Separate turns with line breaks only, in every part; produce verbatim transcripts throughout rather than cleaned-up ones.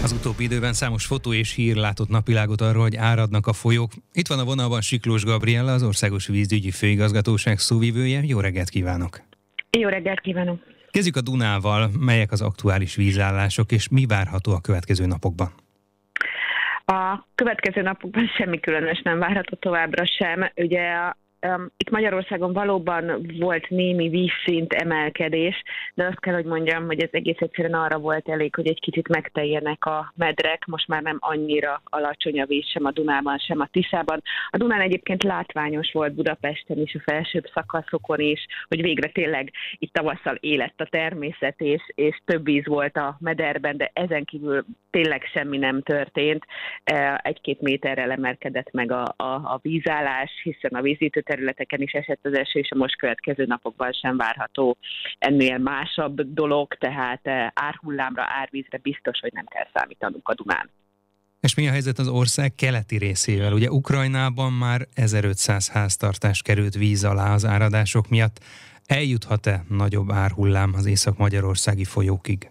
Az utóbbi időben számos fotó és hír látott napvilágot arról, hogy áradnak a folyók. Itt van a vonalban Siklós Gabriella, az Országos Vízügyi Főigazgatóság szóvivője. Jó reggelt kívánok!
Jó reggelt kívánok!
Kezdjük a Dunával. Melyek az aktuális vízállások, és mi várható a következő napokban?
A következő napokban semmi különös nem várható továbbra sem. Ugye Um, itt Magyarországon valóban volt némi vízszint emelkedés, de azt kell, hogy mondjam, hogy ez egész egyszerűen arra volt elég, hogy egy kicsit megteljenek a medrek. Most már nem annyira alacsony a víz sem a Dunában, sem a Tiszában. A Dunán egyébként látványos volt Budapesten is, a felsőbb szakaszokon is, hogy végre tényleg itt tavasszal élett a természet, és, és több víz volt a mederben, de ezen kívül tényleg semmi nem történt. Egy-két méterrel emelkedett meg a, a, a vízállás, hiszen a vízítő területeken is esett az eső, és a most következő napokban sem várható ennél másabb dolog, tehát árhullámra, árvízre biztos, hogy nem kell számítanunk a Dunán.
És mi a helyzet az ország keleti részével? Ugye Ukrajnában már ezerötszáz háztartás került víz alá az áradások miatt. Eljuthat-e nagyobb árhullám az észak-magyarországi folyókig?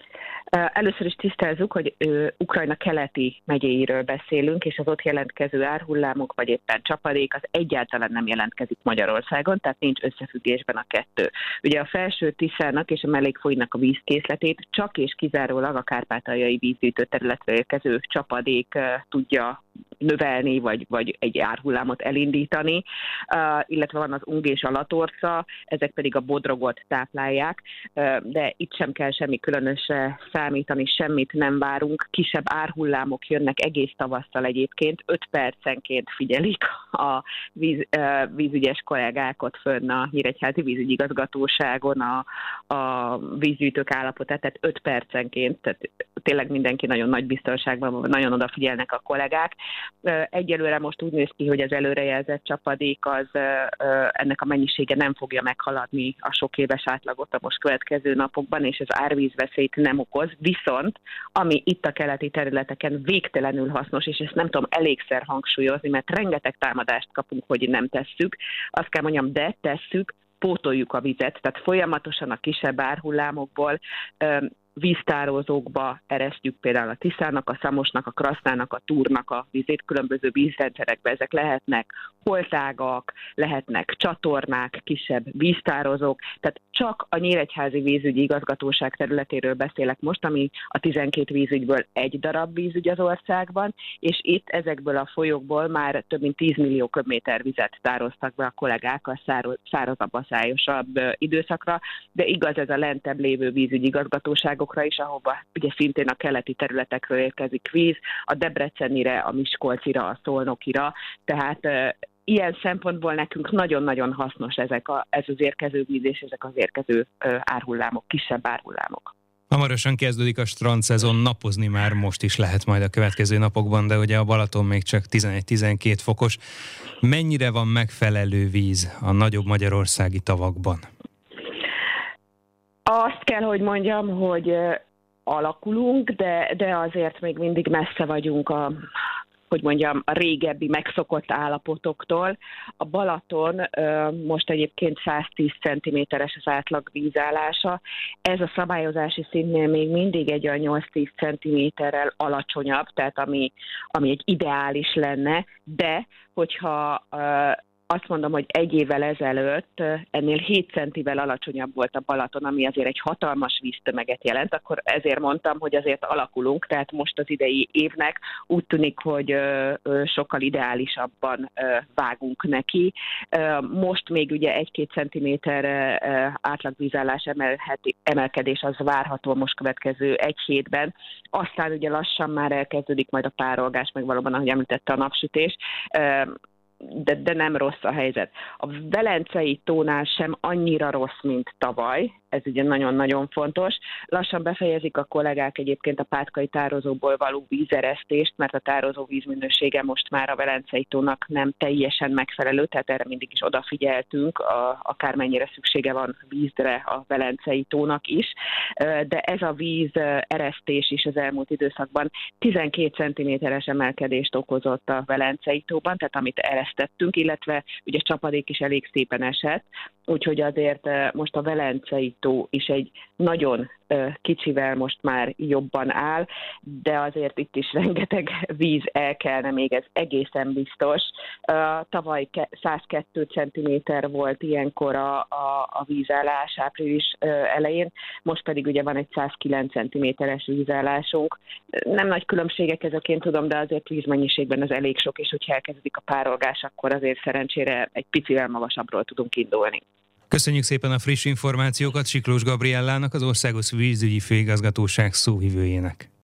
Először is tisztázzuk, hogy Ukrajna keleti megyéiről beszélünk, és az ott jelentkező árhullámok, vagy éppen csapadék, az egyáltalán nem jelentkezik Magyarországon, tehát nincs összefüggésben a kettő. Ugye a felső Tiszának és a mellékfolyónak a vízkészletét csak és kizárólag a kárpátaljai vízgyűjtő területre érkező csapadék tudja növelni, vagy, vagy egy árhullámot elindítani, uh, illetve van az Ung és a Latorca, ezek pedig a Bodrogot táplálják, uh, de itt sem kell semmi különösre számítani, semmit nem várunk, kisebb árhullámok jönnek egész tavasszal egyébként, öt percenként figyelik a víz, uh, vízügyes kollégákat fönn a Nyíregyházi vízügyigazgatóságon a, a vízgyűjtők állapotát, tehát öt percenként, tehát tényleg mindenki nagyon nagy biztonságban van, nagyon odafigyelnek a kollégák. Egyelőre most úgy néz ki, hogy az előrejelzett csapadék az ennek a mennyisége nem fogja meghaladni a sok éves átlagot a most következő napokban, és az árvízveszélyt nem okoz. Viszont, ami itt a keleti területeken végtelenül hasznos, és ezt nem tudom elégszer hangsúlyozni, mert rengeteg támadást kapunk, hogy nem tesszük, azt kell mondjam, de tesszük, pótoljuk a vizet, tehát folyamatosan a kisebb árhullámokból víztározókba eresztjük például a Tiszának, a Szamosnak, a Krasznának, a Túrnak a vízét, különböző vízrendszerekbe. Ezek lehetnek holtágak, lehetnek csatornák, kisebb víztározók, tehát csak a Nyíregyházi vízügyi igazgatóság területéről beszélek most, ami a tizenkét vízügyből egy darab vízügy az országban, és itt ezekből a folyókból már több mint tíz millió köbméter vizet tároztak be a kollégák a szárazabb, a szályosabb időszakra, de igaz ez a lentebb lévő vízügyi igazgatóságok is, ahova ugye szintén a keleti területekről érkezik víz, a Debrecenire, a Miskolcira, a Szolnokira, tehát e, ilyen szempontból nekünk nagyon-nagyon hasznos ezek a, ez az érkező víz és ezek az érkező e, árhullámok, kisebb árhullámok.
Hamarosan kezdődik a strandszezon, napozni már most is lehet majd a következő napokban, de ugye a Balaton még csak tizenegy-tizenkét fokos. Mennyire van megfelelő víz a nagyobb magyarországi tavakban?
Azt kell, hogy mondjam, hogy alakulunk, de, de azért még mindig messze vagyunk a, hogy mondjam, a régebbi megszokott állapotoktól. A Balaton most egyébként száztíz centiméteres az átlag vízállása. Ez a szabályozási szintnél még mindig egy olyan nyolc-tíz centiméterrel alacsonyabb, tehát ami, ami egy ideális lenne, de hogyha azt mondom, hogy egy évvel ezelőtt ennél hét centivel alacsonyabb volt a Balaton, ami azért egy hatalmas víztömeget jelent, akkor ezért mondtam, hogy azért alakulunk, tehát most az idei évnek úgy tűnik, hogy sokkal ideálisabban vágunk neki. Most még ugye egy-két centiméter átlagvízállás emelkedés az várható most következő egy hétben, aztán ugye lassan már elkezdődik majd a párolgás, meg valóban, ahogy említette, a napsütés, De, de nem rossz a helyzet. A Velencei tónál sem annyira rossz, mint tavaly, ez ugye nagyon-nagyon fontos. Lassan befejezik a kollégák egyébként a pátkai tározóból való vízeresztést, mert a tározó vízminősége most már a Velencei tónak nem teljesen megfelelő, tehát erre mindig is odafigyeltünk, a, akármennyire szüksége van vízre a Velencei tónak is, de ez a vízeresztés is az elmúlt időszakban tizenkét centiméteres emelkedést okozott a Velencei tóban, tehát amit eresztettünk, illetve ugye csapadék is elég szépen esett, úgyhogy azért most a Velencei tó is egy nagyon kicsivel most már jobban áll, de azért itt is rengeteg víz elkelne még, ez egészen biztos. Tavaly százkettő centiméter volt ilyenkor a, a, a vízállás április elején, most pedig ugye van egy százkilenc centiméteres vízállásunk. Nem nagy különbségek ezek, én tudom, de azért vízmennyiségben ez elég sok, és hogyha elkezdik a párolgás, akkor azért szerencsére egy picivel magasabbról tudunk indulni.
Köszönjük szépen a friss információkat Siklós Gabriellának, az Országos Vízügyi Főigazgatóság szóvivőjének.